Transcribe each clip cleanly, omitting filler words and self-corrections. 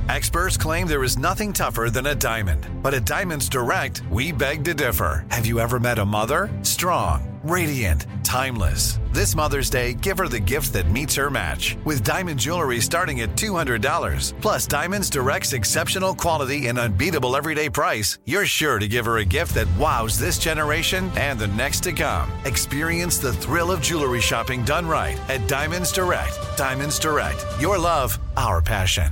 Experts claim there is nothing tougher than a diamond. But at Diamonds Direct, we beg to differ. Have you ever met a mother? Strong, radiant, timeless. This Mother's Day, give her the gift that meets her match. With diamond jewelry starting at $200. Plus, Diamonds Direct's exceptional quality and unbeatable everyday price, you're sure to give her a gift that wows this generation and the next to come. Experience the thrill of jewelry shopping done right at Diamonds Direct. Diamonds Direct. Your love, our passion.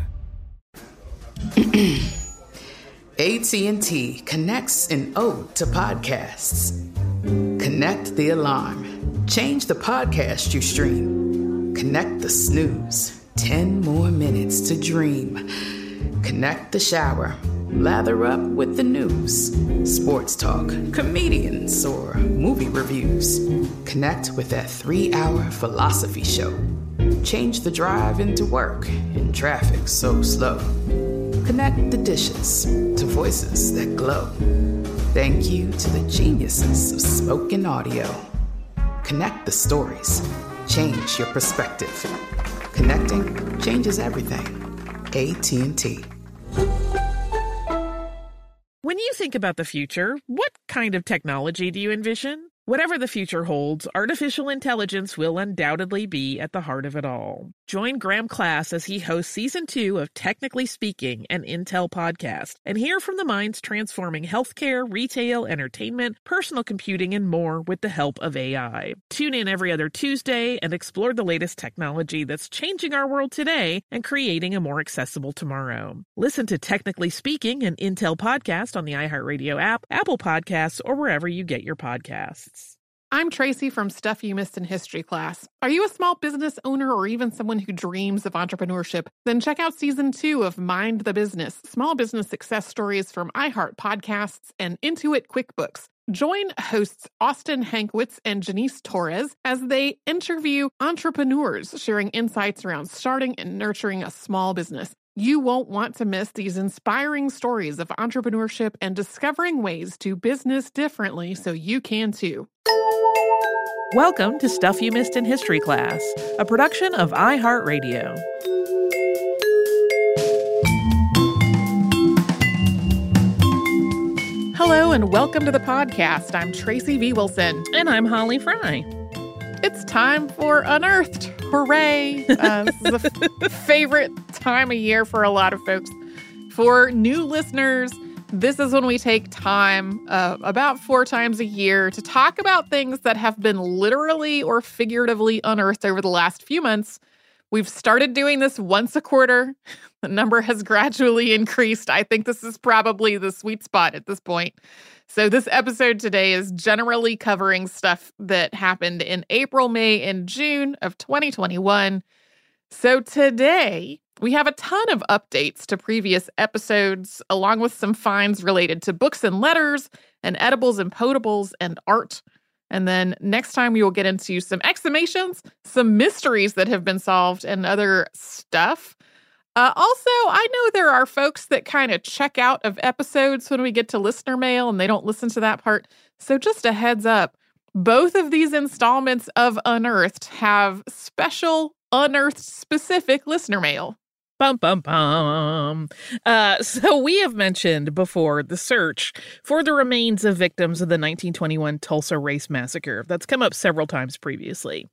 AT&T connects an ode to podcasts. Connect the alarm. Change the podcast you stream. Connect the snooze. 10 more minutes to dream. Connect the shower. Lather up with the news. Sports talk, comedians, or movie reviews. Connect with that 3-hour philosophy show. Change the drive into work in traffic so slow. Connect the dishes to voices that glow. Thank you to the geniuses of spoken audio. Connect the stories. Change your perspective. Connecting changes everything. AT&T. When you think about the future, what kind of technology do you envision? Whatever the future holds, artificial intelligence will undoubtedly be at the heart of it all. Join Graham Class as he hosts Season 2 of Technically Speaking, an Intel podcast, and hear from the minds transforming healthcare, retail, entertainment, personal computing, and more with the help of AI. Tune in every other Tuesday and explore the latest technology that's changing our world today and creating a more accessible tomorrow. Listen to Technically Speaking, an Intel podcast on the iHeartRadio app, Apple Podcasts, or wherever you get your podcasts. I'm Tracy from Stuff You Missed in History Class. Are you a small business owner or even someone who dreams of entrepreneurship? Then check out Season 2 of Mind the Business, small business success stories from iHeart Podcasts and Intuit QuickBooks. Join hosts Austin Hankwitz and Janice Torres as they interview entrepreneurs sharing insights around starting and nurturing a small business. You won't want to miss these inspiring stories of entrepreneurship and discovering ways to business differently so you can too. Welcome to Stuff You Missed in History Class, a production of iHeartRadio. Hello and welcome to the podcast. I'm Tracy V. Wilson. And I'm Holly Fry. It's time for Unearthed. Hooray! This is a favorite time of year for a lot of folks. For new listeners, this is when we take time, about 4 times a year, to talk about things that have been literally or figuratively unearthed over the last few months. We've started doing this once a quarter. The number has gradually increased. I think this is probably the sweet spot at this point. So this episode today is generally covering stuff that happened in April, May, and June of 2021. So today, we have a ton of updates to previous episodes, along with some finds related to books and letters, and edibles and potables, and art. And then next time, we will get into some exhumations, some mysteries that have been solved, and other stuff. Also, I know there are folks that kind of check out of episodes when we get to listener mail, and they don't listen to that part. So just a heads up, both of these installments of Unearthed have special Unearthed-specific listener mail. Bum, bum, bum. So we have mentioned before the search for the remains of victims of the 1921 Tulsa Race Massacre. That's come up several times previously.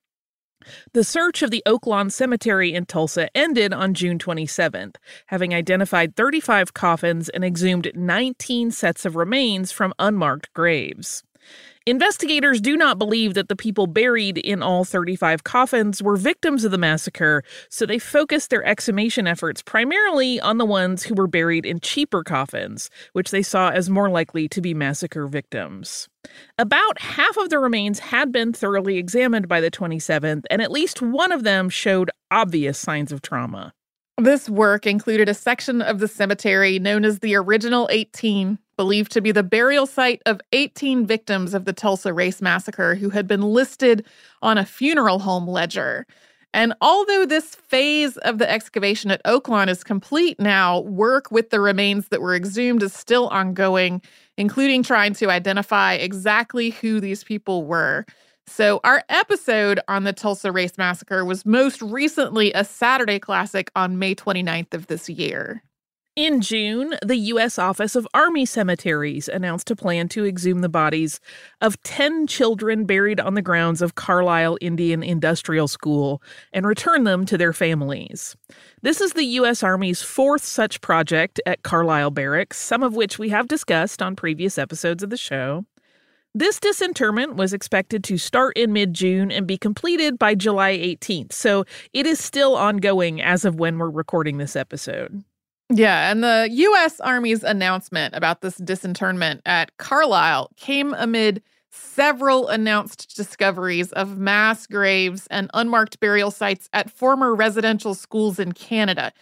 The search of the Oak Lawn Cemetery in Tulsa ended on June 27th, having identified 35 coffins and exhumed 19 sets of remains from unmarked graves. Investigators do not believe that the people buried in all 35 coffins were victims of the massacre, so they focused their exhumation efforts primarily on the ones who were buried in cheaper coffins, which they saw as more likely to be massacre victims. About half of the remains had been thoroughly examined by the 27th, and at least one of them showed obvious signs of trauma. This work included a section of the cemetery known as the Original 18, believed to be the burial site of 18 victims of the Tulsa Race Massacre who had been listed on a funeral home ledger. And although this phase of the excavation at Oak Lawn is complete now, work with the remains that were exhumed is still ongoing, including trying to identify exactly who these people were. So our episode on the Tulsa Race Massacre was most recently a Saturday Classic on May 29th of this year. In June, the U.S. Office of Army Cemeteries announced a plan to exhume the bodies of 10 children buried on the grounds of Carlisle Indian Industrial School and return them to their families. This is the U.S. Army's fourth such project at Carlisle Barracks, some of which we have discussed on previous episodes of the show. This disinterment was expected to start in mid-June and be completed by July 18th, so it is still ongoing as of when we're recording this episode. Yeah, and the U.S. Army's announcement about this disinterment at Carlisle came amid several announced discoveries of mass graves and unmarked burial sites at former residential schools in Canada.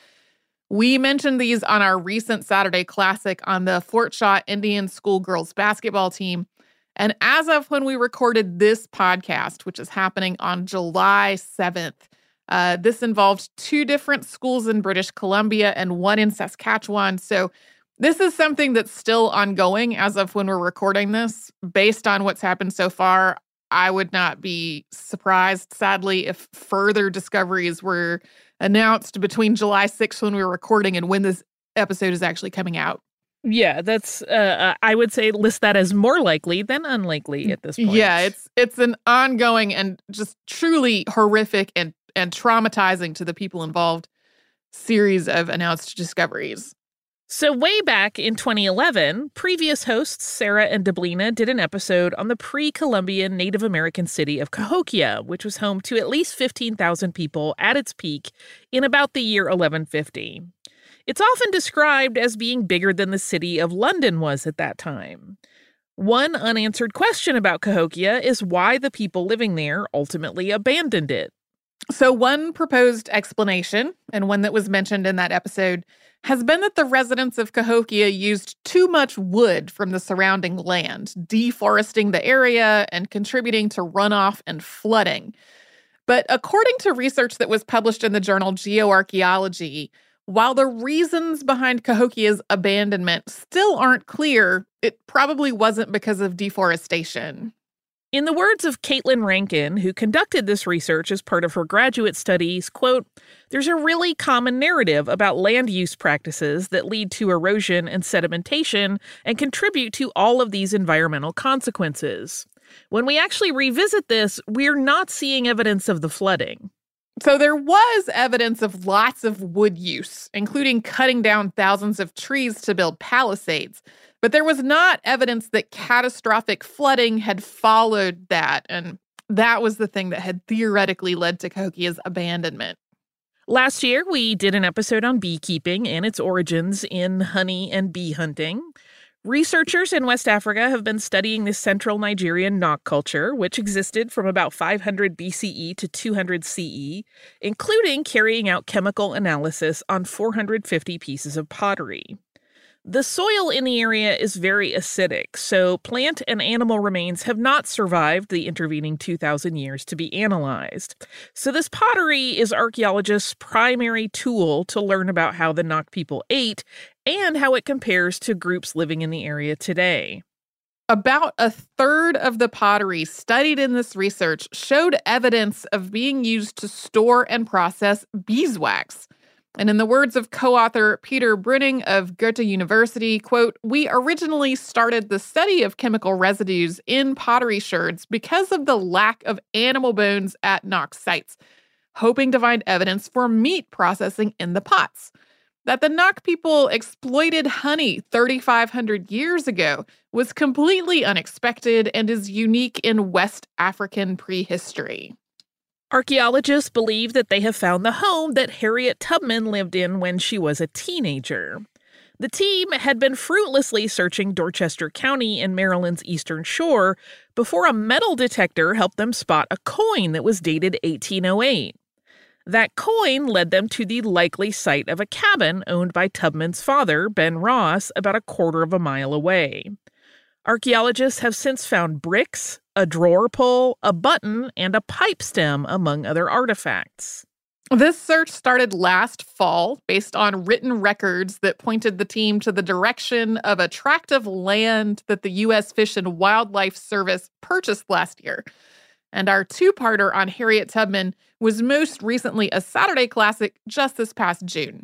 We mentioned these on our recent Saturday Classic on the Fort Shaw Indian School girls basketball team. And as of when we recorded this podcast, which is happening on July 7th, this involved 2 different schools in British Columbia and 1 in Saskatchewan. So this is something that's still ongoing as of when we're recording this. Based on what's happened so far, I would not be surprised, sadly, if further discoveries were announced between July 6th when we were recording and when this episode is actually coming out. Yeah, that's, I would say list that as more likely than unlikely at this point. Yeah, it's an ongoing and just truly horrific and traumatizing to the people involved series of announced discoveries. So way back in 2011, previous hosts Sarah and Deblina did an episode on the pre-Columbian Native American city of Cahokia, which was home to at least 15,000 people at its peak in about the year 1150. It's often described as being bigger than the city of London was at that time. One unanswered question about Cahokia is why the people living there ultimately abandoned it. So one proposed explanation, and one that was mentioned in that episode, has been that the residents of Cahokia used too much wood from the surrounding land, deforesting the area and contributing to runoff and flooding. But according to research that was published in the journal Geoarchaeology, while the reasons behind Cahokia's abandonment still aren't clear, it probably wasn't because of deforestation. In the words of Caitlin Rankin, who conducted this research as part of her graduate studies, quote, "There's a really common narrative about land use practices that lead to erosion and sedimentation and contribute to all of these environmental consequences. When we actually revisit this, we're not seeing evidence of the flooding." So there was evidence of lots of wood use, including cutting down thousands of trees to build palisades. But there was not evidence that catastrophic flooding had followed that, and that was the thing that had theoretically led to Cahokia's abandonment. Last year, we did an episode on beekeeping and its origins in honey and bee hunting. Researchers in West Africa have been studying the central Nigerian Nok culture, which existed from about 500 BCE to 200 CE, including carrying out chemical analysis on 450 pieces of pottery. The soil in the area is very acidic, so plant and animal remains have not survived the intervening 2,000 years to be analyzed. So this pottery is archaeologists' primary tool to learn about how the Nok people ate and how it compares to groups living in the area today. About a third of the pottery studied in this research showed evidence of being used to store and process beeswax. And in the words of co-author Peter Brunning of Goethe University, quote, "We originally started the study of chemical residues in pottery sherds because of the lack of animal bones at Nok sites, hoping to find evidence for meat processing in the pots. That the Nok people exploited honey 3,500 years ago was completely unexpected and is unique in West African prehistory." Archaeologists believe that they have found the home that Harriet Tubman lived in when she was a teenager. The team had been fruitlessly searching Dorchester County and Maryland's eastern shore before a metal detector helped them spot a coin that was dated 1808. That coin led them to the likely site of a cabin owned by Tubman's father, Ben Ross, about a quarter of a mile away. Archaeologists have since found bricks, a drawer pull, a button, and a pipe stem, among other artifacts. This search started last fall based on written records that pointed the team to the direction of a tract of land that the U.S. Fish and Wildlife Service purchased last year. And our two-parter on Harriet Tubman was most recently a Saturday Classic just this past June.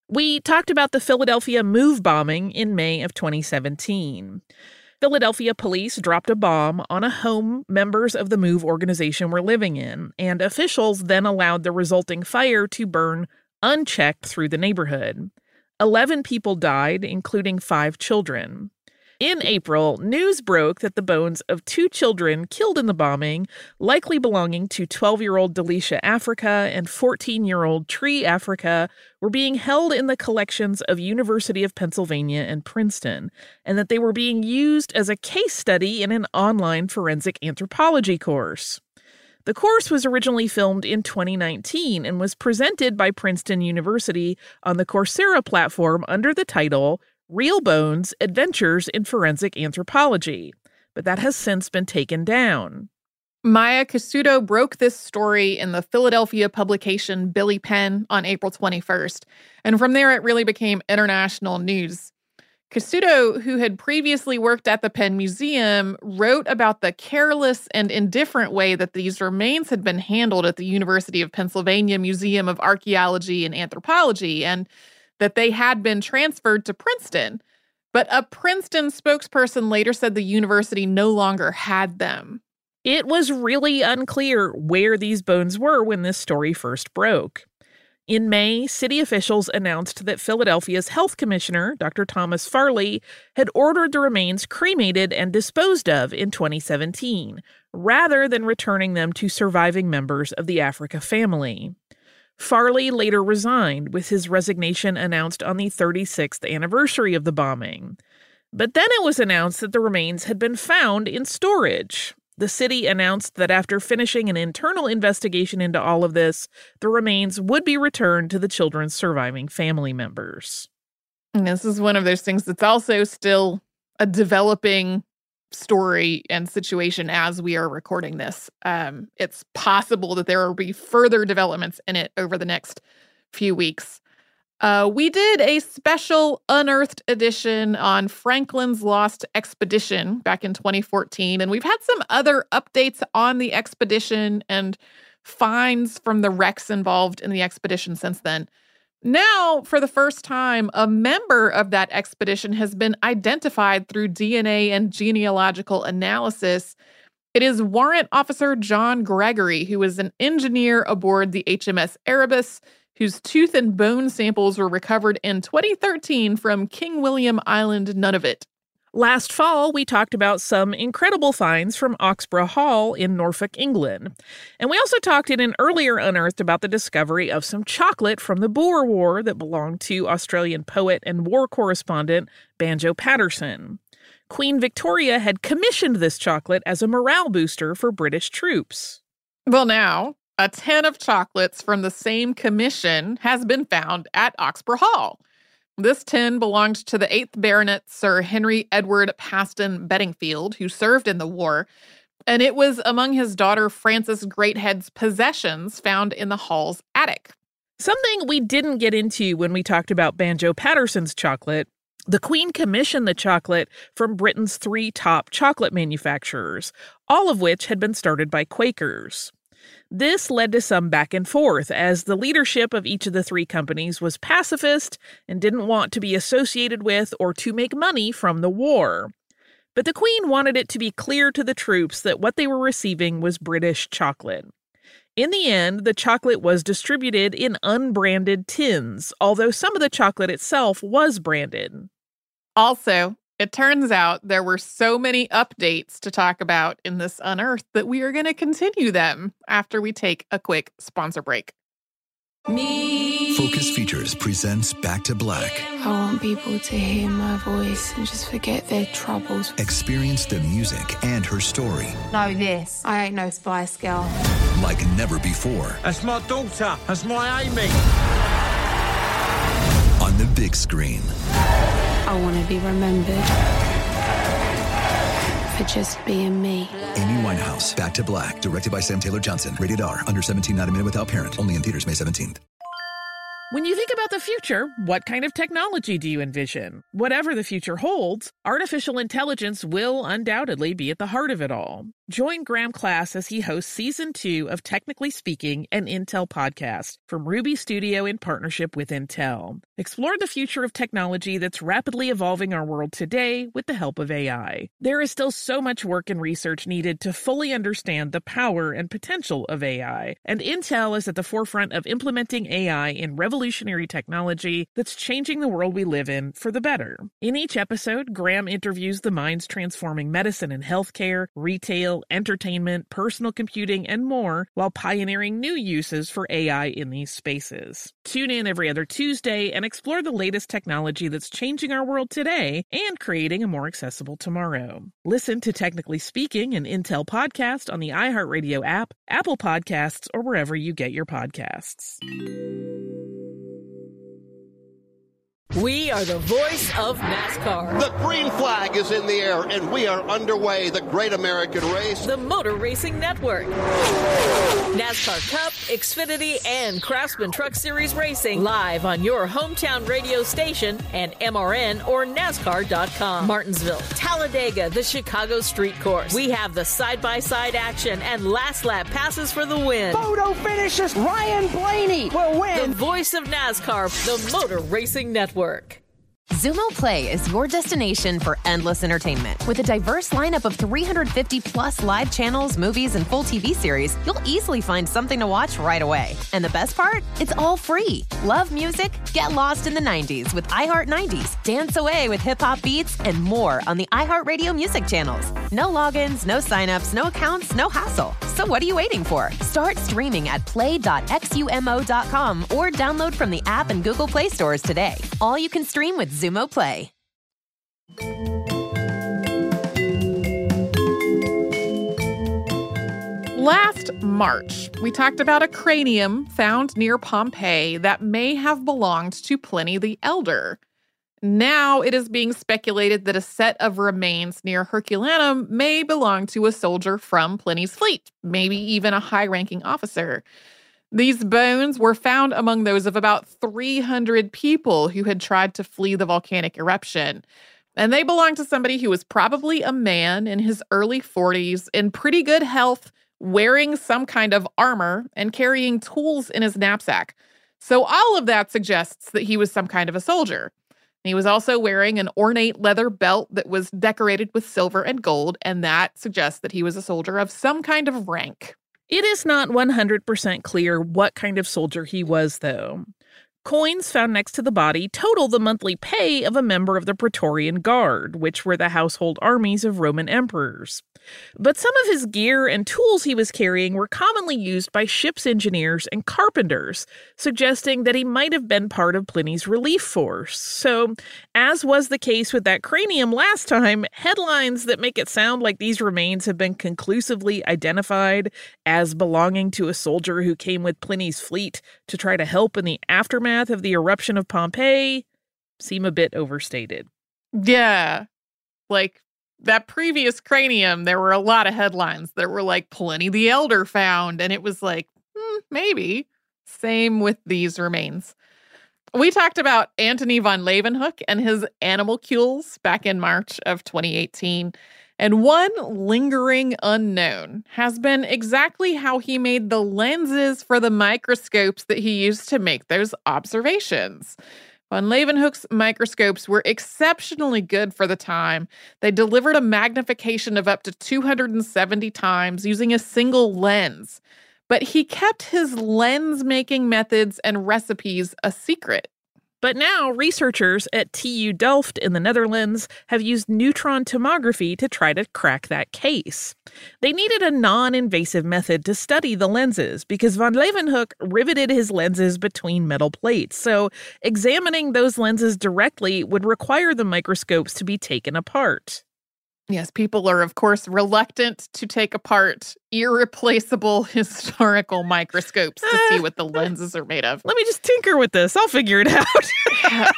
We talked about the Philadelphia Move bombing in May of 2017. Philadelphia police dropped a bomb on a home members of the Move organization were living in, and officials then allowed the resulting fire to burn unchecked through the neighborhood. 11 people died, including 5 children. In April, news broke that the bones of 2 children killed in the bombing, likely belonging to 12-year-old Delisha Africa and 14-year-old Tree Africa, were being held in the collections of University of Pennsylvania and Princeton, and that they were being used as a case study in an online forensic anthropology course. The course was originally filmed in 2019 and was presented by Princeton University on the Coursera platform under the title Real Bones: Adventures in Forensic Anthropology, but that has since been taken down. Maya Cassuto broke this story in the Philadelphia publication Billy Penn on April 21st, and from there it really became international news. Cassuto, who had previously worked at the Penn Museum, wrote about the careless and indifferent way that these remains had been handled at the University of Pennsylvania Museum of Archaeology and Anthropology, and that they had been transferred to Princeton. But a Princeton spokesperson later said the university no longer had them. It was really unclear where these bones were when this story first broke. In May, city officials announced that Philadelphia's health commissioner, Dr. Thomas Farley, had ordered the remains cremated and disposed of in 2017, rather than returning them to surviving members of the Africa family. Farley later resigned, with his resignation announced on the 36th anniversary of the bombing. But then it was announced that the remains had been found in storage. The city announced that after finishing an internal investigation into all of this, the remains would be returned to the children's surviving family members. And this is one of those things that's also still a developing story and situation as we are recording this. It's possible that there will be further developments in it over the next few weeks. We did a special Unearthed edition on Franklin's Lost Expedition back in 2014, and we've had some other updates on the expedition and finds from the wrecks involved in the expedition since then. Now, for the first time, a member of that expedition has been identified through DNA and genealogical analysis. It is Warrant Officer John Gregory, who was an engineer aboard the HMS Erebus, whose tooth and bone samples were recovered in 2013 from King William Island, Nunavut. Last fall, we talked about some incredible finds from Oxburgh Hall in Norfolk, England. And we also talked in an earlier Unearthed about the discovery of some chocolate from the Boer War that belonged to Australian poet and war correspondent Banjo Paterson. Queen Victoria had commissioned this chocolate as a morale booster for British troops. Well, now, a tin of chocolates from the same commission has been found at Oxburgh Hall. This tin belonged to the 8th Baronet Sir Henry Edward Paston Bedingfield, who served in the war, and it was among his daughter Frances Greathead's possessions found in the Hall's attic. Something we didn't get into when we talked about Banjo Paterson's chocolate: the Queen commissioned the chocolate from Britain's 3 top chocolate manufacturers, all of which had been started by Quakers. This led to some back and forth, as the leadership of each of the 3 companies was pacifist and didn't want to be associated with or to make money from the war. But the Queen wanted it to be clear to the troops that what they were receiving was British chocolate. In the end, the chocolate was distributed in unbranded tins, although some of the chocolate itself was branded. Also, it turns out there were so many updates to talk about in this Unearthed that we are going to continue them after we take a quick sponsor break. Focus Features presents Back to Black. I want people to hear my voice and just forget their troubles. Experience the music and her story. Know this, I ain't no Spice Girl. Like never before. That's my daughter. That's my Amy. On the big screen. I want to be remembered for just being me. Amy Winehouse, Back to Black, directed by Sam Taylor Johnson. Rated R, under 17, not a minute without parent. Only in theaters May 17th. When you think about the future, what kind of technology do you envision? Whatever the future holds, artificial intelligence will undoubtedly be at the heart of it all. Join Graham Class as he hosts Season 2 of Technically Speaking, an Intel podcast from Ruby Studio in partnership with Intel. Explore the future of technology that's rapidly evolving our world today with the help of AI. There is still so much work and research needed to fully understand the power and potential of AI, and Intel is at the forefront of implementing AI in revolutionary technology that's changing the world we live in for the better. In each episode, Graham interviews the minds transforming medicine and healthcare, retail, entertainment, personal computing, and more, while pioneering new uses for AI in these spaces. Tune in every other Tuesday and explore the latest technology that's changing our world today and creating a more accessible tomorrow. Listen to Technically Speaking, an Intel podcast on the iHeartRadio app, Apple Podcasts, or wherever you get your podcasts. We are the voice of NASCAR. The green flag is in the air, and we are underway. The Great American Race. The Motor Racing Network. NASCAR Cup, Xfinity, and Craftsman Truck Series Racing live on your hometown radio station and MRN or NASCAR.com. Martinsville, Talladega, the Chicago Street Course. We have the side-by-side action and last lap passes for the win. Photo finishes. Ryan Blaney will win. The voice of NASCAR, the Motor Racing Network. Xumo Play is your destination for endless entertainment. With a diverse lineup of 350-plus live channels, movies, and full TV series, you'll easily find something to watch right away. And the best part? It's all free. Love music? Get lost in the 90s with iHeart 90s, dance away with hip-hop beats, and more on the iHeartRadio music channels. No logins, no signups, no accounts, no hassle. So what are you waiting for? Start streaming at play.xumo.com or download from the app and Google Play stores today. All you can stream with Xumo Play. Last March, we talked about a cranium found near Pompeii that may have belonged to Pliny the Elder. Now it is being speculated that a set of remains near Herculaneum may belong to a soldier from Pliny's fleet, maybe even a high-ranking officer. These bones were found among those of about 300 people who had tried to flee the volcanic eruption. And they belonged to somebody who was probably a man in his early 40s, in pretty good health, wearing some kind of armor and carrying tools in his knapsack. So all of that suggests that he was some kind of a soldier. He was also wearing an ornate leather belt that was decorated with silver and gold, and that suggests that he was a soldier of some kind of rank. It is not 100% clear what kind of soldier he was, though. Coins found next to the body total the monthly pay of a member of the Praetorian Guard, which were the household armies of Roman emperors. But some of his gear and tools he was carrying were commonly used by ship's engineers and carpenters, suggesting that he might have been part of Pliny's relief force. So, as was the case with that cranium last time, headlines that make it sound like these remains have been conclusively identified as belonging to a soldier who came with Pliny's fleet to try to help in the aftermath of the eruption of Pompeii seem a bit overstated. Yeah. Like, that previous cranium, there were a lot of headlines that were like, Pliny the Elder found, and it was like, maybe. Same with these remains. We talked about Antony von Leeuwenhoek and his animalcules back in March of 2018, and one lingering unknown has been exactly how he made the lenses for the microscopes that he used to make those observations. Von Leeuwenhoek's microscopes were exceptionally good for the time. They delivered a magnification of up to 270 times using a single lens. But he kept his lens-making methods and recipes a secret. But now, researchers at TU Delft in the Netherlands have used neutron tomography to try to crack that case. They needed a non-invasive method to study the lenses because von Leeuwenhoek riveted his lenses between metal plates, so examining those lenses directly would require the microscopes to be taken apart. Yes, people are, of course, reluctant to take apart irreplaceable historical microscopes to see what the lenses are made of. Let me just tinker with this. I'll figure it out.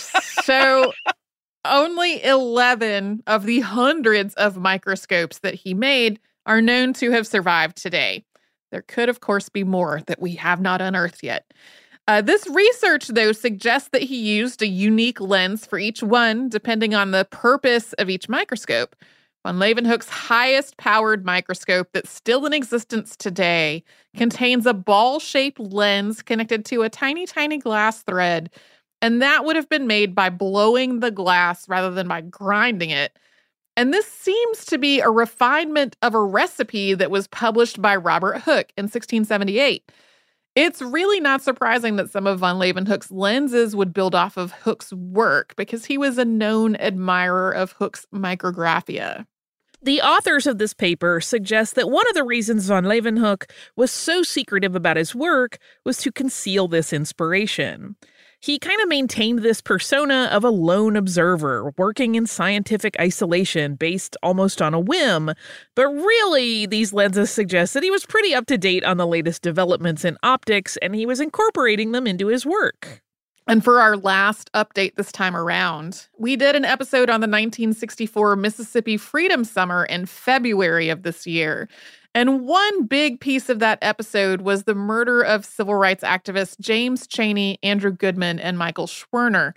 So only 11 of the hundreds of microscopes that he made are known to have survived today. There could, of course, be more that we have not unearthed yet. This research, though, suggests that he used a unique lens for each one, depending on the purpose of each microscope. Von Leeuwenhoek's highest-powered microscope that's still in existence today contains a ball-shaped lens connected to a tiny, tiny glass thread, and that would have been made by blowing the glass rather than by grinding it. And this seems to be a refinement of a recipe that was published by Robert Hooke in 1678. It's really not surprising that some of von Leeuwenhoek's lenses would build off of Hooke's work because he was a known admirer of Hooke's micrographia. The authors of this paper suggest that one of the reasons von Leeuwenhoek was so secretive about his work was to conceal this inspiration. He kind of maintained this persona of a lone observer, working in scientific isolation based almost on a whim. But really, these lenses suggest that he was pretty up to date on the latest developments in optics, and he was incorporating them into his work. And for our last update this time around, we did an episode on the 1964 Mississippi Freedom Summer in February of this year. And one big piece of that episode was the murder of civil rights activists James Chaney, Andrew Goodman, and Michael Schwerner.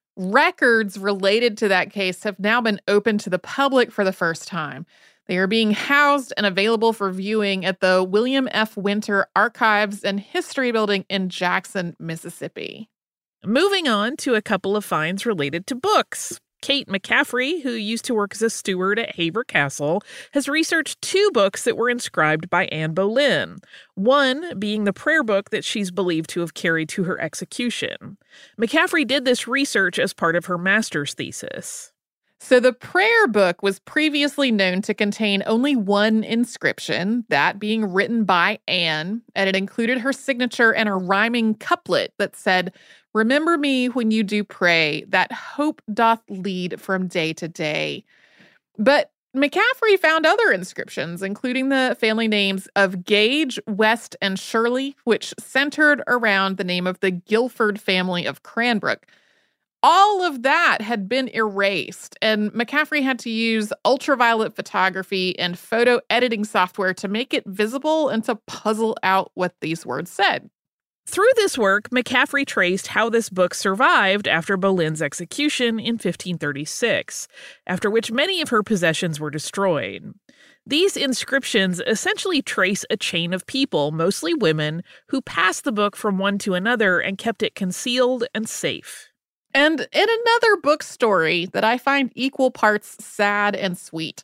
Records related to that case have now been opened to the public for the first time. They are being housed and available for viewing at the William F. Winter Archives and History Building in Jackson, Mississippi. Moving on to a couple of finds related to books. Kate McCaffrey, who used to work as a steward at Hever Castle, has researched 2 books that were inscribed by Anne Boleyn, one being the prayer book that she's believed to have carried to her execution. McCaffrey did this research as part of her master's thesis. So the prayer book was previously known to contain only one inscription, that being written by Anne, and it included her signature and a rhyming couplet that said, "Remember me when you do pray, that hope doth lead from day to day." But McCaffrey found other inscriptions, including the family names of Gage, West, and Shirley, which centered around the name of the Guilford family of Cranbrook. All of that had been erased, and McCaffrey had to use ultraviolet photography and photo editing software to make it visible and to puzzle out what these words said. Through this work, McCaffrey traced how this book survived after Boleyn's execution in 1536, after which many of her possessions were destroyed. These inscriptions essentially trace a chain of people, mostly women, who passed the book from one to another and kept it concealed and safe. And in another book story that I find equal parts sad and sweet,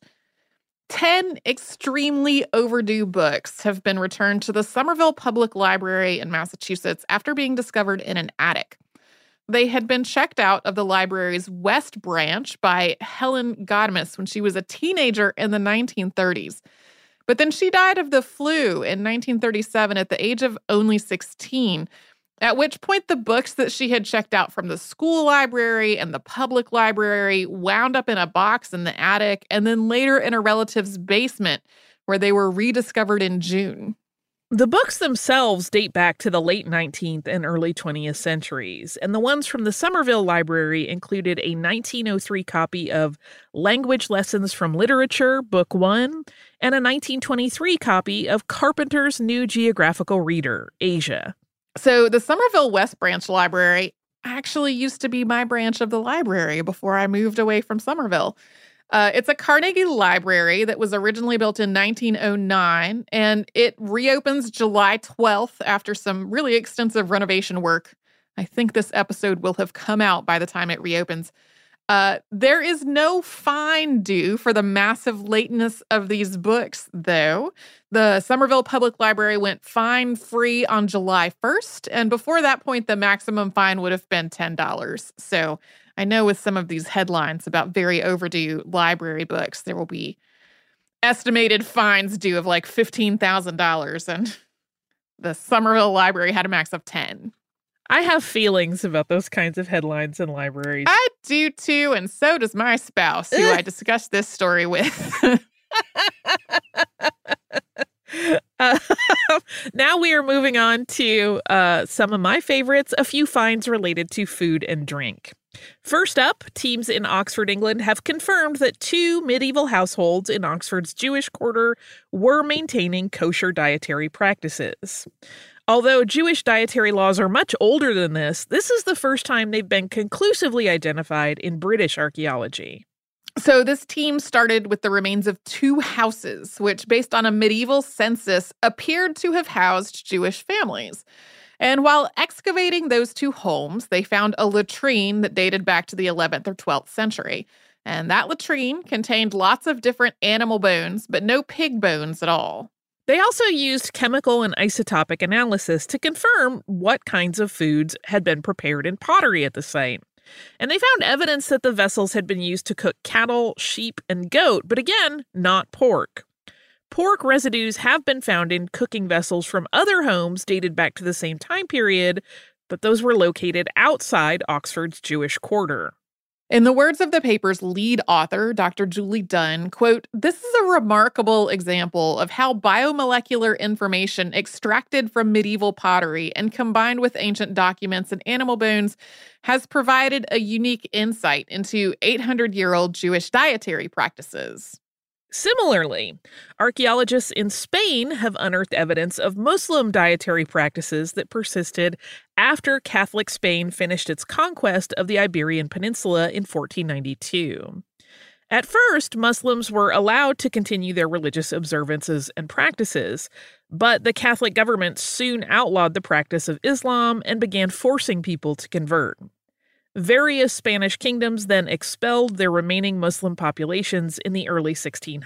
10 extremely overdue books have been returned to the Somerville Public Library in Massachusetts after being discovered in an attic. They had been checked out of the library's West Branch by Helen Godimus when she was a teenager in the 1930s. But then she died of the flu in 1937 at the age of only 16, at which point the books that she had checked out from the school library and the public library wound up in a box in the attic and then later in a relative's basement where they were rediscovered in June. The books themselves date back to the late 19th and early 20th centuries, and the ones from the Somerville Library included a 1903 copy of Language Lessons from Literature, Book 1, and a 1923 copy of Carpenter's New Geographical Reader, Asia. So the Somerville West Branch Library actually used to be my branch of the library before I moved away from Somerville. It's a Carnegie library that was originally built in 1909, and it reopens July 12th after some really extensive renovation work. I think this episode will have come out by the time it reopens. There is no fine due for the massive lateness of these books, though. The Somerville Public Library went fine-free on July 1st, and before that point, the maximum fine would have been $10. So I know with some of these headlines about very overdue library books, there will be estimated fines due of like $15,000, and the Somerville Library had a max of 10. I have feelings about those kinds of headlines in libraries. I do too, and so does my spouse, who I discussed this story with. Now we are moving on to some of my favorites, a few finds related to food and drink. First up, teams in Oxford, England have confirmed that 2 medieval households in Oxford's Jewish quarter were maintaining kosher dietary practices. Although Jewish dietary laws are much older than this is the first time they've been conclusively identified in British archaeology. So this team started with the remains of 2 houses, which, based on a medieval census, appeared to have housed Jewish families. And while excavating those 2 homes, they found a latrine that dated back to the 11th or 12th century. And that latrine contained lots of different animal bones, but no pig bones at all. They also used chemical and isotopic analysis to confirm what kinds of foods had been prepared in pottery at the site. And they found evidence that the vessels had been used to cook cattle, sheep, and goat, but again, not pork. Pork residues have been found in cooking vessels from other homes dated back to the same time period, but those were located outside Oxford's Jewish quarter. In the words of the paper's lead author, Dr. Julie Dunn, quote, "This is a remarkable example of how biomolecular information extracted from medieval pottery and combined with ancient documents and animal bones has provided a unique insight into 800-year-old Jewish dietary practices." Similarly, archaeologists in Spain have unearthed evidence of Muslim dietary practices that persisted after Catholic Spain finished its conquest of the Iberian Peninsula in 1492. At first, Muslims were allowed to continue their religious observances and practices, but the Catholic government soon outlawed the practice of Islam and began forcing people to convert. Various Spanish kingdoms then expelled their remaining Muslim populations in the early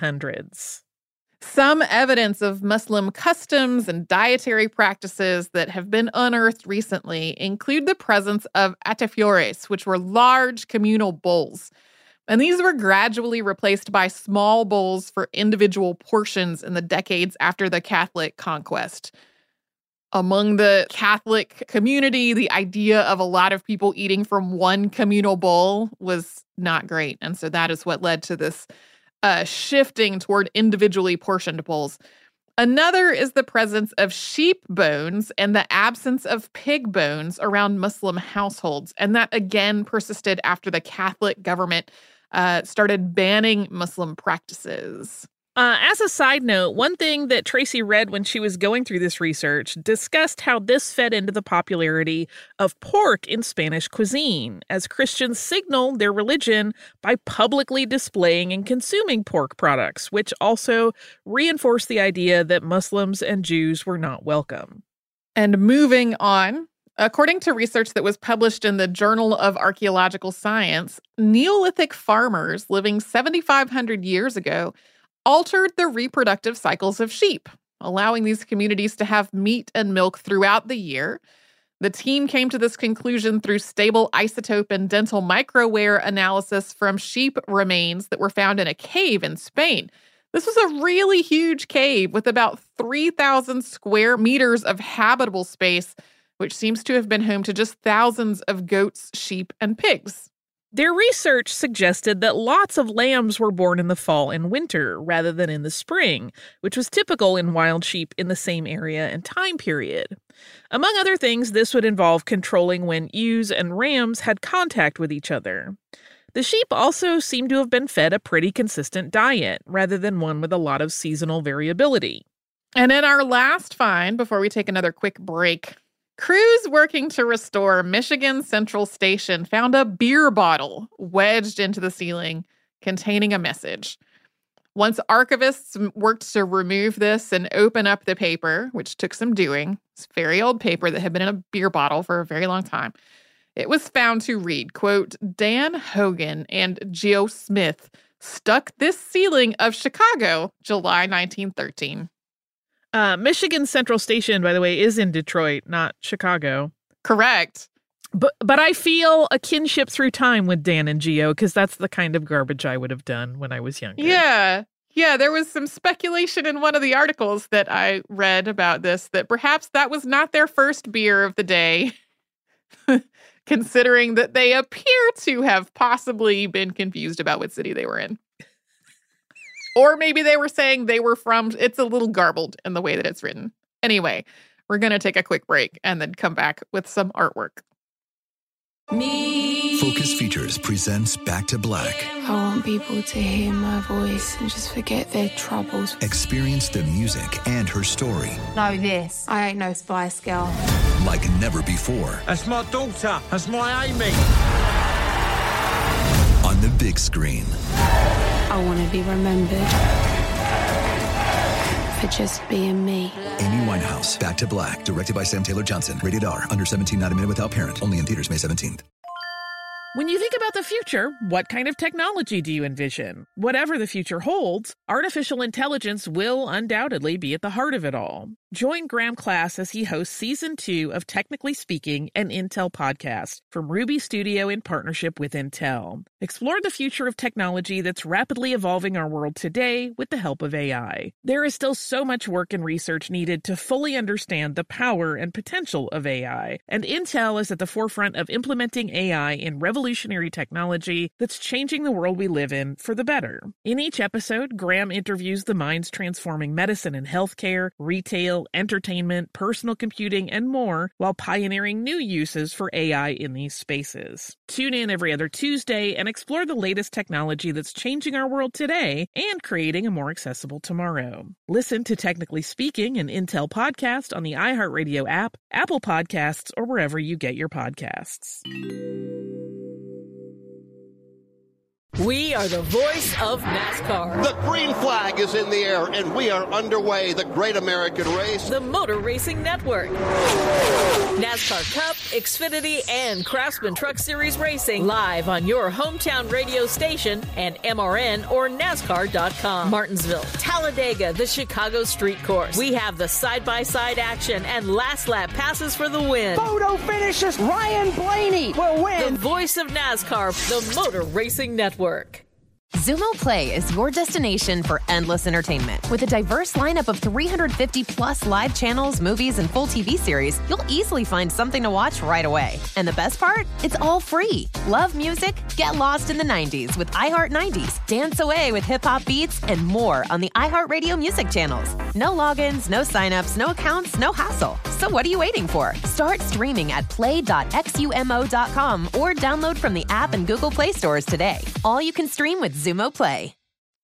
1600s. Some evidence of Muslim customs and dietary practices that have been unearthed recently include the presence of atafiores, which were large communal bowls. And these were gradually replaced by small bowls for individual portions in the decades after the Catholic conquest. Among the Catholic community, the idea of a lot of people eating from one communal bowl was not great. And so that is what led to this shifting toward individually portioned bowls. Another is the presence of sheep bones and the absence of pig bones around Muslim households. And that again persisted after the Catholic government started banning Muslim practices. As a side note, one thing that Tracy read when she was going through this research discussed how this fed into the popularity of pork in Spanish cuisine, as Christians signaled their religion by publicly displaying and consuming pork products, which also reinforced the idea that Muslims and Jews were not welcome. And moving on, according to research that was published in the Journal of Archaeological Science, Neolithic farmers living 7,500 years ago altered the reproductive cycles of sheep, allowing these communities to have meat and milk throughout the year. The team came to this conclusion through stable isotope and dental microwear analysis from sheep remains that were found in a cave in Spain. This was a really huge cave with about 3,000 square meters of habitable space, which seems to have been home to just thousands of goats, sheep, and pigs. Their research suggested that lots of lambs were born in the fall and winter rather than in the spring, which was typical in wild sheep in the same area and time period. Among other things, this would involve controlling when ewes and rams had contact with each other. The sheep also seem to have been fed a pretty consistent diet, rather than one with a lot of seasonal variability. And in our last find, before we take another quick break, crews working to restore Michigan Central Station found a beer bottle wedged into the ceiling containing a message. Once archivists worked to remove this and open up the paper, which took some doing, it's very old paper that had been in a beer bottle for a very long time, it was found to read, quote, "Dan Hogan and Geo Smith stuck this ceiling of Chicago, July 1913. Michigan Central Station, by the way, is in Detroit, not Chicago. Correct. But I feel a kinship through time with Dan and Geo, because that's the kind of garbage I would have done when I was younger. Yeah, there was some speculation in one of the articles that I read about this that perhaps that was not their first beer of the day, considering that they appear to have possibly been confused about what city they were in. Or maybe they were saying they were from, it's a little garbled in the way that it's written. Anyway, we're going to take a quick break and then come back with some artwork. Focus Features presents Back to Black. I want people to hear my voice and just forget their troubles. Experience the music and her story. Know this, I ain't no Spice Girl. Like never before. That's my daughter. That's my Amy. On the big screen. I want to be remembered for just being me. Amy Winehouse, Back to Black, directed by Sam Taylor Johnson. Rated R, under 17, not a minute without parent. Only in theaters May 17th. When you think about the future, what kind of technology do you envision? Whatever the future holds, artificial intelligence will undoubtedly be at the heart of it all. Join Graham Class as he hosts Season 2 of Technically Speaking, an Intel podcast from Ruby Studio in partnership with Intel. Explore the future of technology that's rapidly evolving our world today with the help of AI. There is still so much work and research needed to fully understand the power and potential of AI, and Intel is at the forefront of implementing AI in revolutionary technology that's changing the world we live in for the better. In each episode, Graham interviews the minds transforming medicine and healthcare, retail, entertainment, personal computing, and more, while pioneering new uses for AI in these spaces. Tune in every other Tuesday and explore the latest technology that's changing our world today and creating a more accessible tomorrow. Listen to Technically Speaking, an Intel podcast on the iHeartRadio app, Apple Podcasts, or wherever you get your podcasts. We are the voice of NASCAR. The green flag is in the air, and we are underway. The Great American Race. The Motor Racing Network. NASCAR Cup, Xfinity, and Craftsman Truck Series Racing live on your hometown radio station and MRN or NASCAR.com. Martinsville, Talladega, the Chicago Street Course. We have the side-by-side action and last lap passes for the win. Photo finishes. Ryan Blaney will win. The voice of NASCAR, the Motor Racing Network. Xumo Play is your destination for endless entertainment. With a diverse lineup of 350 plus live channels, movies, and full TV series, you'll easily find something to watch right away. And the best part? It's all free. Love music? Get lost in the 90s with iHeart 90s, dance away with hip-hop beats, and more on the iHeartRadio music channels. No logins, no signups, no accounts, no hassle. So what are you waiting for? Start streaming at play.xumo.com or download from the app and Google Play stores today. All you can stream with Xumo Play.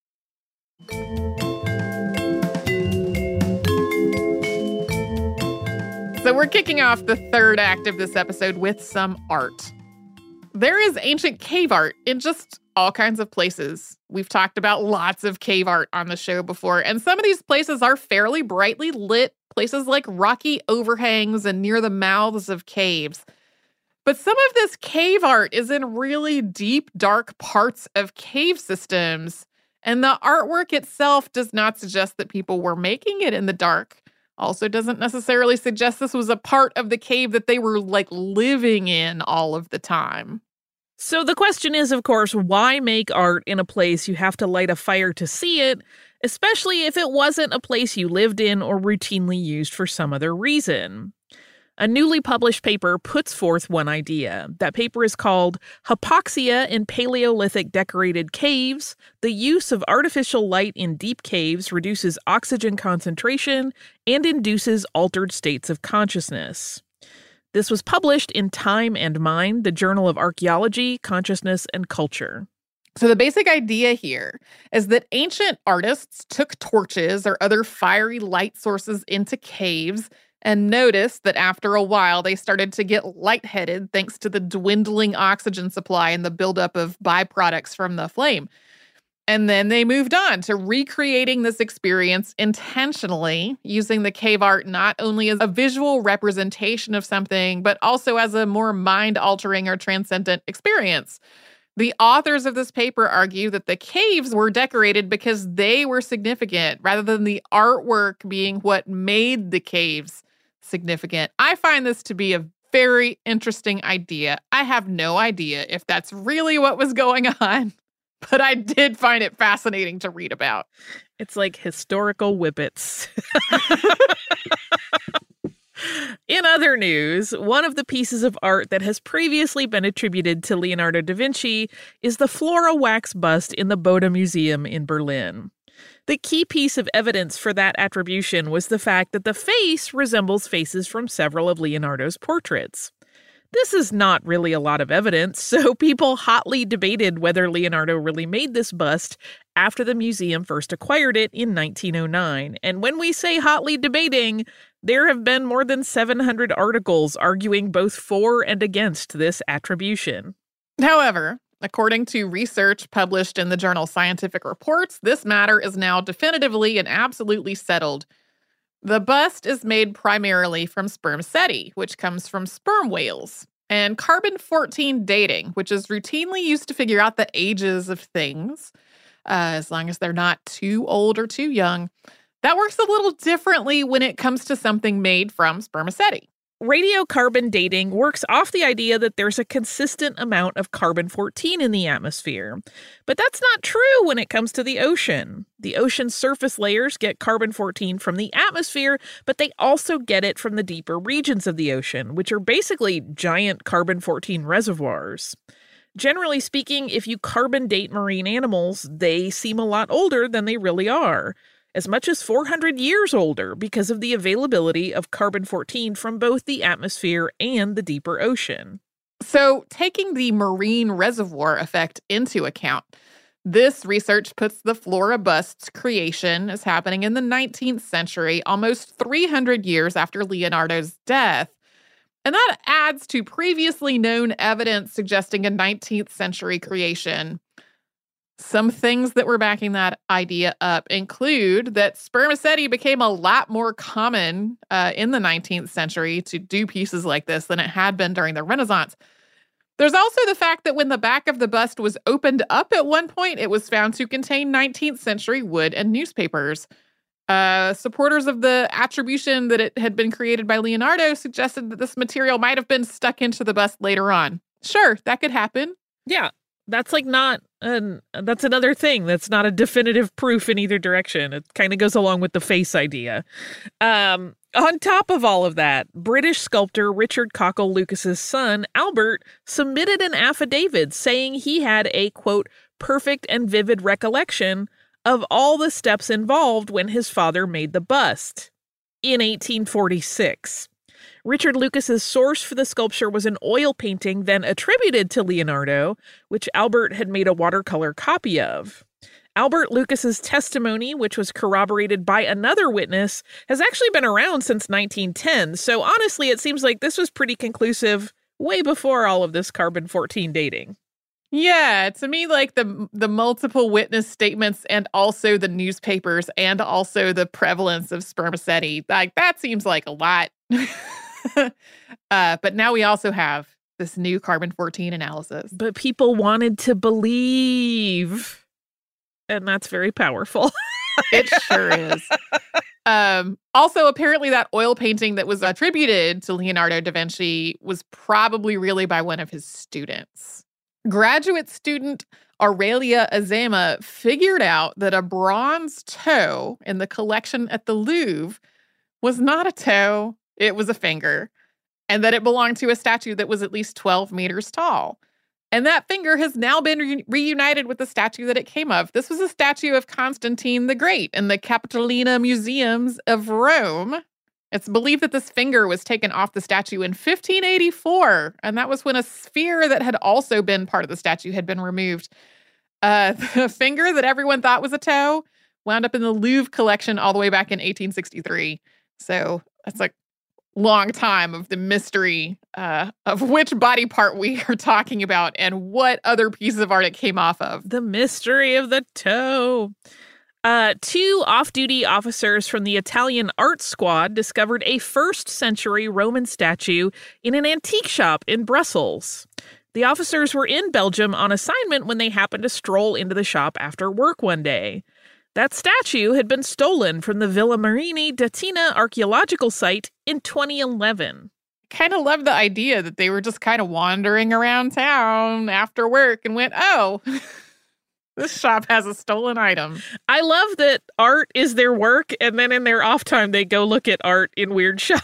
So we're kicking off the third act of this episode with some art. There is ancient cave art in just all kinds of places. We've talked about lots of cave art on the show before, and some of these places are fairly brightly lit, places like rocky overhangs and near the mouths of caves. But some of this cave art is in really deep, dark parts of cave systems, and the artwork itself does not suggest that people were making it in the dark. Also doesn't necessarily suggest this was a part of the cave that they were, living in all of the time. So the question is, of course, why make art in a place you have to light a fire to see it, especially if it wasn't a place you lived in or routinely used for some other reason? A newly published paper puts forth one idea. That paper is called Hypoxia in Paleolithic Decorated Caves. The use of artificial light in deep caves reduces oxygen concentration and induces altered states of consciousness. This was published in Time and Mind, the Journal of Archaeology, Consciousness, and Culture. So the basic idea here is that ancient artists took torches or other fiery light sources into caves and noticed that after a while they started to get lightheaded thanks to the dwindling oxygen supply and the buildup of byproducts from the flame. And then they moved on to recreating this experience intentionally, using the cave art not only as a visual representation of something, but also as a more mind-altering or transcendent experience. The authors of this paper argue that the caves were decorated because they were significant, rather than the artwork being what made the caves significant. I find this to be a very interesting idea. I have no idea if that's really what was going on, but I did find it fascinating to read about. It's like historical whippets. In other news, one of the pieces of art that has previously been attributed to Leonardo da Vinci is the Flora wax bust in the Bode Museum in Berlin. The key piece of evidence for that attribution was the fact that the face resembles faces from several of Leonardo's portraits. This is not really a lot of evidence, so people hotly debated whether Leonardo really made this bust after the museum first acquired it in 1909. And when we say hotly debating, there have been more than 700 articles arguing both for and against this attribution. However, According to research published in the journal Scientific Reports, this matter is now definitively and absolutely settled. The bust is made primarily from spermaceti, which comes from sperm whales, and carbon-14 dating, which is routinely used to figure out the ages of things, as long as they're not too old or too young. That works a little differently when it comes to something made from spermaceti. Radiocarbon dating works off the idea that there's a consistent amount of carbon-14 in the atmosphere. But that's not true when it comes to the ocean. The ocean's surface layers get carbon-14 from the atmosphere, but they also get it from the deeper regions of the ocean, which are basically giant carbon-14 reservoirs. Generally speaking, if you carbon date marine animals, they seem a lot older than they really are. As much as 400 years older because of the availability of carbon-14 from both the atmosphere and the deeper ocean. So, taking the marine reservoir effect into account, this research puts the flora bust's creation as happening in the 19th century, almost 300 years after Leonardo's death. And that adds to previously known evidence suggesting a 19th century creation. Some things that were backing that idea up include that spermaceti became a lot more common in the 19th century to do pieces like this than it had been during the Renaissance. There's also the fact that when the back of the bust was opened up at one point, it was found to contain 19th century wood and newspapers. Supporters of the attribution that it had been created by Leonardo suggested that this material might have been stuck into the bust later on. Sure, that could happen. Yeah. That's that's another thing that's not a definitive proof in either direction. It kind of goes along with the face idea. On top of all of that, British sculptor Richard Cockle Lucas's son, Albert, submitted an affidavit saying he had a, quote, perfect and vivid recollection of all the steps involved when his father made the bust in 1846. Richard Lucas's source for the sculpture was an oil painting then attributed to Leonardo, which Albert had made a watercolor copy of. Albert Lucas's testimony, which was corroborated by another witness, has actually been around since 1910, so honestly, it seems like this was pretty conclusive way before all of this carbon-14 dating. Yeah, to me, like the multiple witness statements and also the newspapers and also the prevalence of spermaceti, like that seems like a lot. But now we also have this new carbon-14 analysis. But people wanted to believe, and that's very powerful. It sure is. Also, apparently that oil painting that was attributed to Leonardo da Vinci was probably really by one of his students. Graduate student Aurelia Azema figured out that a bronze toe in the collection at the Louvre was not a toe, it was a finger, and that it belonged to a statue that was at least 12 meters tall. And that finger has now been reunited with the statue that it came of. This was a statue of Constantine the Great in the Capitolina Museums of Rome. It's believed that this finger was taken off the statue in 1584, and that was when a sphere that had also been part of the statue had been removed. The finger that everyone thought was a toe wound up in the Louvre collection all the way back in 1863. So that's a long time of the mystery of which body part we are talking about and what other piece of art it came off of. The mystery of the toe. 2 off-duty officers from the Italian art squad discovered a 1st century Roman statue in an antique shop in Brussels. The officers were in Belgium on assignment when they happened to stroll into the shop after work one day. That statue had been stolen from the Villa Marini d'Atina archaeological site in 2011. Kind of love the idea that they were just kind of wandering around town after work and went, oh, this shop has a stolen item. I love that art is their work, and then in their off time, they go look at art in weird shops.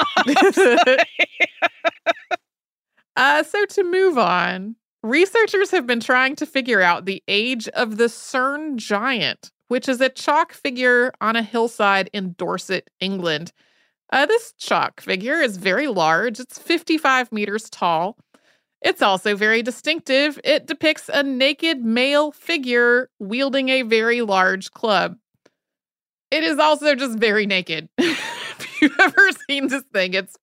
So to move on, researchers have been trying to figure out the age of the Cerne Giant, which is a chalk figure on a hillside in Dorset, England. This chalk figure is very large. It's 55 meters tall. It's also very distinctive. It depicts a naked male figure wielding a very large club. It is also just very naked. If you've ever seen this thing, it's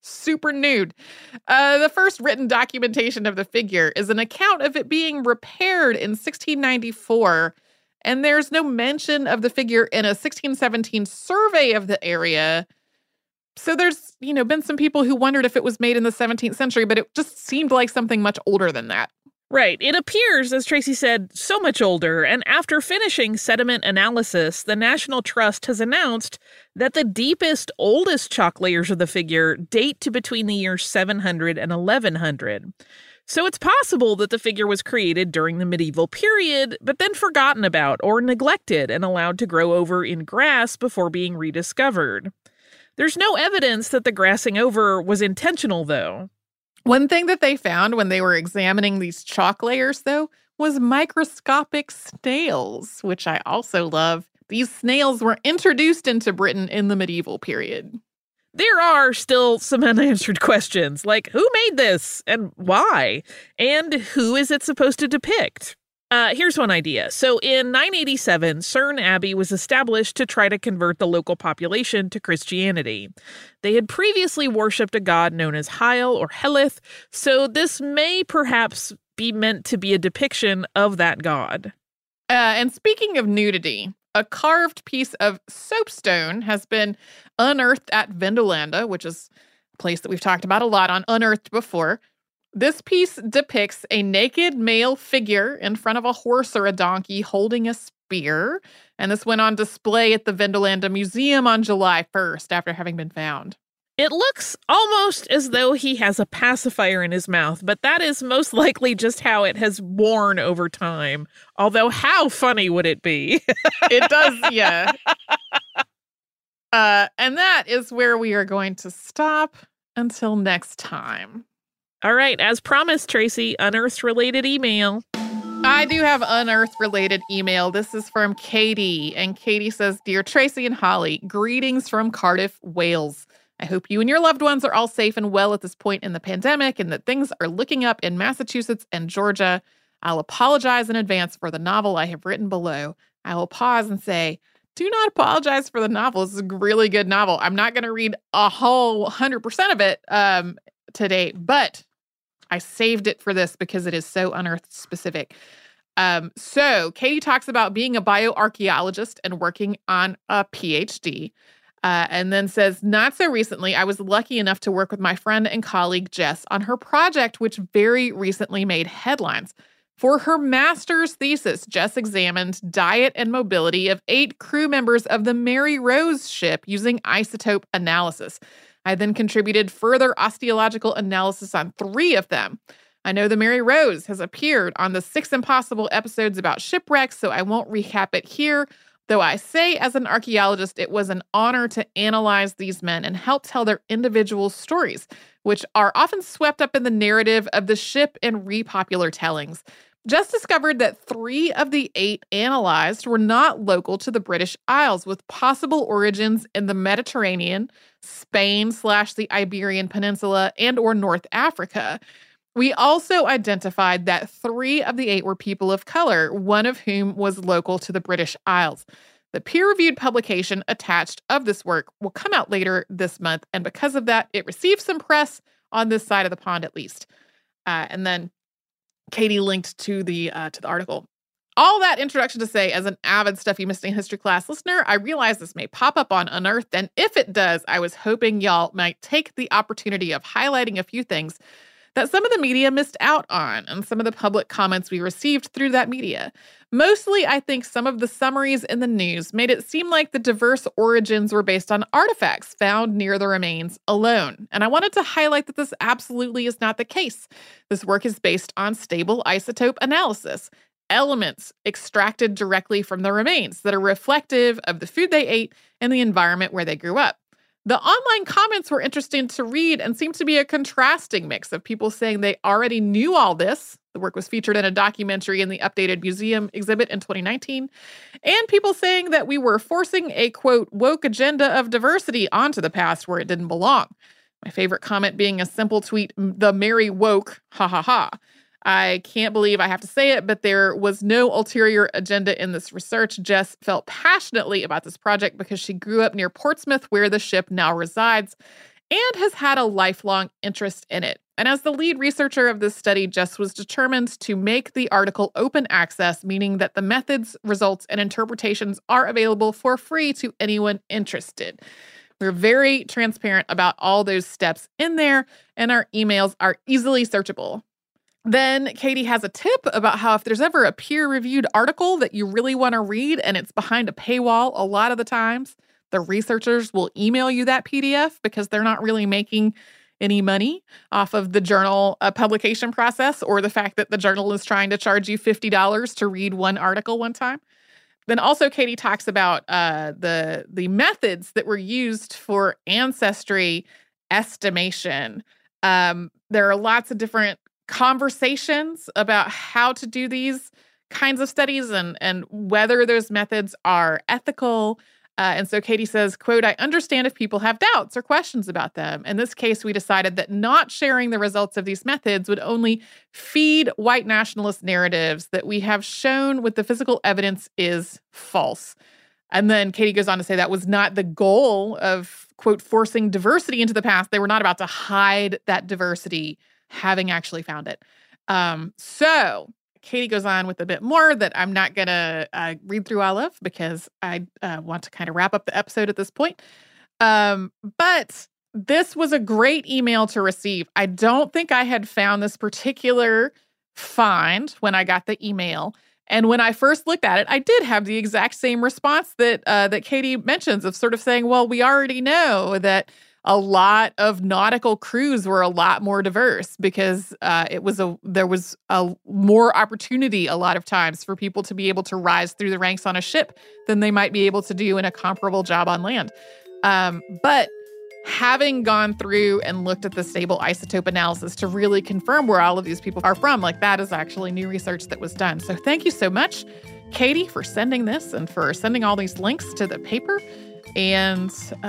super nude. The first written documentation of the figure is an account of it being repaired in 1694, and there's no mention of the figure in a 1617 survey of the area. So there's, been some people who wondered if it was made in the 17th century, but it just seemed like something much older than that. Right. It appears, as Tracy said, so much older, and after finishing sediment analysis, the National Trust has announced that the deepest, oldest chalk layers of the figure date to between the years 700 and 1100. So it's possible that the figure was created during the medieval period, but then forgotten about or neglected and allowed to grow over in grass before being rediscovered. There's no evidence that the grassing over was intentional, though. One thing that they found when they were examining these chalk layers, though, was microscopic snails, which I also love. These snails were introduced into Britain in the medieval period. There are still some unanswered questions, like who made this and why? And who is it supposed to depict? Here's one idea. So in 987, Cerne Abbey was established to try to convert the local population to Christianity. They had previously worshipped a god known as Hyle or Helith, so this may perhaps be meant to be a depiction of that god. And speaking of nudity, a carved piece of soapstone has been unearthed at Vindolanda, which is a place that we've talked about a lot on Unearthed before. This piece depicts a naked male figure in front of a horse or a donkey holding a spear, and this went on display at the Vindolanda Museum on July 1st after having been found. It looks almost as though he has a pacifier in his mouth, but that is most likely just how it has worn over time. Although, how funny would it be? It does, yeah. And that is where we are going to stop until next time. All right, as promised, Tracy, Unearthed-related email. I do have Unearthed-related email. This is from Katie, and Katie says, Dear Tracy and Holly, greetings from Cardiff, Wales. I hope you and your loved ones are all safe and well at this point in the pandemic and that things are looking up in Massachusetts and Georgia. I'll apologize in advance for the novel I have written below. I will pause and say, do not apologize for the novel. This is a really good novel. I'm not going to read a whole 100% of it today, but I saved it for this because it is so Unearthed specific. So Katie talks about being a bioarchaeologist and working on a PhD. And then says, not so recently, I was lucky enough to work with my friend and colleague Jess on her project, which very recently made headlines. For her master's thesis, Jess examined diet and mobility of 8 crew members of the Mary Rose ship using isotope analysis. I then contributed further osteological analysis on 3 of them. I know the Mary Rose has appeared on the 6 Impossible episodes about shipwrecks, so I won't recap it here. Though I say, as an archaeologist, it was an honor to analyze these men and help tell their individual stories, which are often swept up in the narrative of the ship and repopular tellings. Just discovered that 3 of the 8 analyzed were not local to the British Isles, with possible origins in the Mediterranean, Spain/the Iberian Peninsula, and or North Africa. We also identified that 3 of the 8 were people of color, one of whom was local to the British Isles. The peer-reviewed publication attached of this work will come out later this month, and because of that, it received some press on this side of the pond at least. And then Katie linked to the article. All that introduction to say, as an avid Stuff You Missed in History class listener, I realize this may pop up on Unearthed, and if it does, I was hoping y'all might take the opportunity of highlighting a few things that some of the media missed out on and some of the public comments we received through that media. Mostly, I think some of the summaries in the news made it seem like the diverse origins were based on artifacts found near the remains alone. And I wanted to highlight that this absolutely is not the case. This work is based on stable isotope analysis, elements extracted directly from the remains that are reflective of the food they ate and the environment where they grew up. The online comments were interesting to read and seemed to be a contrasting mix of people saying they already knew all this. The work was featured in a documentary in the updated museum exhibit in 2019. And people saying that we were forcing a, quote, woke agenda of diversity onto the past where it didn't belong. My favorite comment being a simple tweet, the Mary woke, ha ha ha. I can't believe I have to say it, but there was no ulterior agenda in this research. Jess felt passionately about this project because she grew up near Portsmouth, where the ship now resides, and has had a lifelong interest in it. And as the lead researcher of this study, Jess was determined to make the article open access, meaning that the methods, results, and interpretations are available for free to anyone interested. We're very transparent about all those steps in there, and our emails are easily searchable. Then Katie has a tip about how if there's ever a peer-reviewed article that you really want to read and it's behind a paywall, a lot of the times the researchers will email you that PDF because they're not really making any money off of the journal publication process or the fact that the journal is trying to charge you $50 to read one article one time. Then also Katie talks about the methods that were used for ancestry estimation. There are lots of different conversations about how to do these kinds of studies and whether those methods are ethical. And so Katie says, quote, "I understand if people have doubts or questions about them. In this case, we decided that not sharing the results of these methods would only feed white nationalist narratives that we have shown with the physical evidence is false." And then Katie goes on to say that was not the goal of, quote, forcing diversity into the past. They were not about to hide that diversity, having actually found it. So Katie goes on with a bit more that I'm not going to read through all of because I want to kind of wrap up the episode at this point. But this was a great email to receive. I don't think I had found this particular find when I got the email. And when I first looked at it, I did have the exact same response that Katie mentions of sort of saying, well, we already know that a lot of nautical crews were a lot more diverse because there was a more opportunity a lot of times for people to be able to rise through the ranks on a ship than they might be able to do in a comparable job on land. But having gone through and looked at the stable isotope analysis to really confirm where all of these people are from, like that is actually new research that was done. So thank you so much, Katie, for sending this and for sending all these links to the paper. And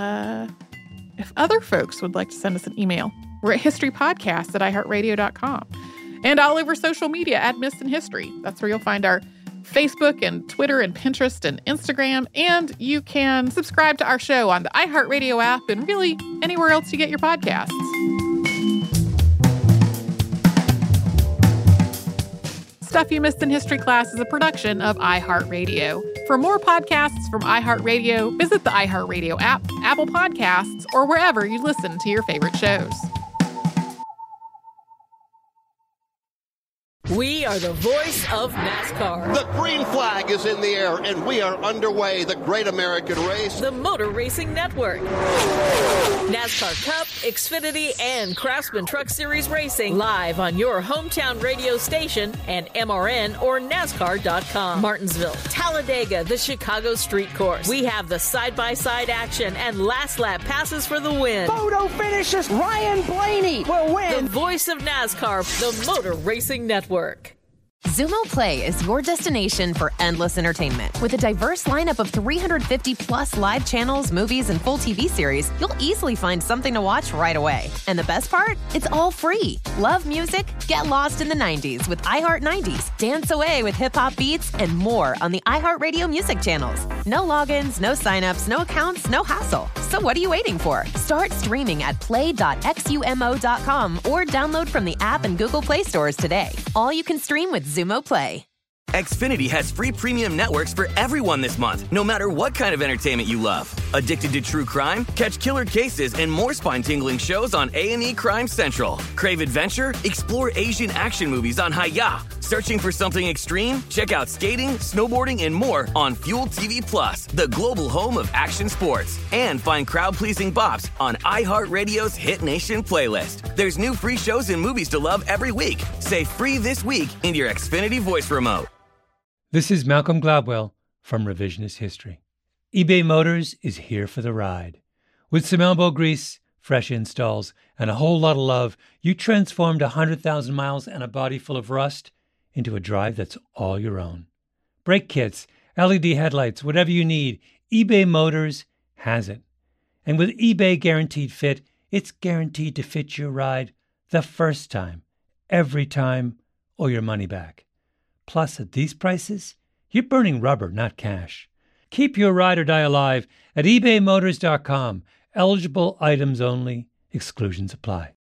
if other folks would like to send us an email, we're at historypodcast@iheartradio.com and all over social media at Missed in History. That's where you'll find our Facebook and Twitter and Pinterest and Instagram. And you can subscribe to our show on the iHeartRadio app and really anywhere else you get your podcasts. Stuff You Missed in History Class is a production of iHeartRadio. For more podcasts from iHeartRadio, visit the iHeartRadio app, Apple Podcasts, or wherever you listen to your favorite shows. We are the voice of NASCAR. The green flag is in the air, and we are underway. The Great American Race. The Motor Racing Network. NASCAR Cup, Xfinity, and Craftsman Truck Series Racing live on your hometown radio station and MRN or NASCAR.com. Martinsville, Talladega, the Chicago Street Course. We have the side-by-side action and last lap passes for the win. Photo finishes. Ryan Blaney will win. The voice of NASCAR, the Motor Racing Network. Xumo Play is your destination for endless entertainment. With a diverse lineup of 350 plus live channels, movies, and full TV series, you'll easily find something to watch right away. And the best part? It's all free. Love music? Get lost in the 90s with iHeart 90s, dance away with hip-hop beats, and more on the iHeartRadio music channels. No logins, no signups, no accounts, no hassle. So what are you waiting for? Start streaming at play.xumo.com or download from the app and Google Play stores today. All you can stream with Xumo Play. Xfinity has free premium networks for everyone this month, no matter what kind of entertainment you love. Addicted to true crime? Catch killer cases and more spine-tingling shows on A&E Crime Central. Crave adventure? Explore Asian action movies on Hi-Ya. Searching for something extreme? Check out skating, snowboarding, and more on Fuel TV Plus, the global home of action sports. And find crowd-pleasing bops on iHeartRadio's Hit Nation playlist. There's new free shows and movies to love every week. Say free this week in your Xfinity voice remote. This is Malcolm Gladwell from Revisionist History. eBay Motors is here for the ride. With some elbow grease, fresh installs, and a whole lot of love, you transformed 100,000 miles and a body full of rust into a drive that's all your own. Brake kits, LED headlights, whatever you need, eBay Motors has it. And with eBay Guaranteed Fit, it's guaranteed to fit your ride the first time, every time, or your money back. Plus, at these prices, you're burning rubber, not cash. Keep your ride or die alive at ebaymotors.com. Eligible items only. Exclusions apply.